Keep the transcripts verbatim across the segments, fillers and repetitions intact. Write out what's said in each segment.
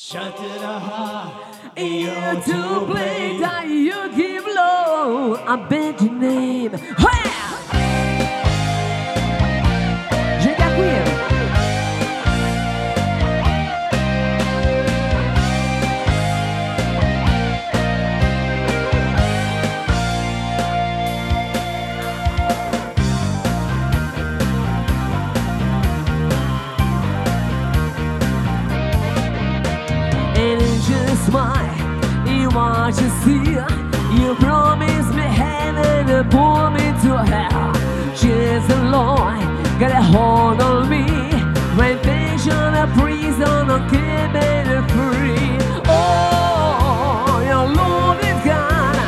Shut to the heart. You to play that you give low. I bet your name. Chega aqui. And it's just why you want to see. You promised me heaven and pull me to hell. She's alone, got a hold on me. Vacation, a prison, or keeping it free. Oh, your love is gone.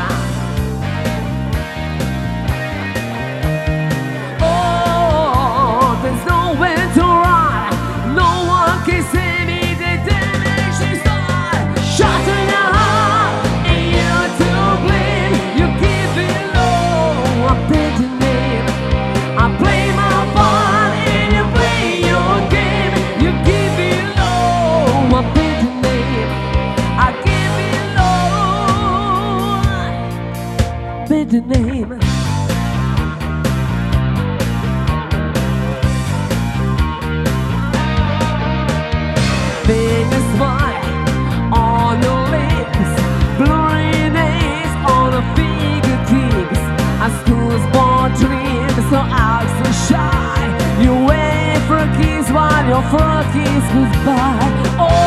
Oh, there's nowhere to run. No one can save me. The damage is done. Shut in the heart, and you to bleed. You give it low. I bet your name. I play my part, and you play your game. You give it low. I bet your name. I give it low. Bet your name. Big smile on your lips, blurry days on the fingertips. A schoolboy dream, so out so shy. You wait for a kiss while your first kiss goes by. Oh,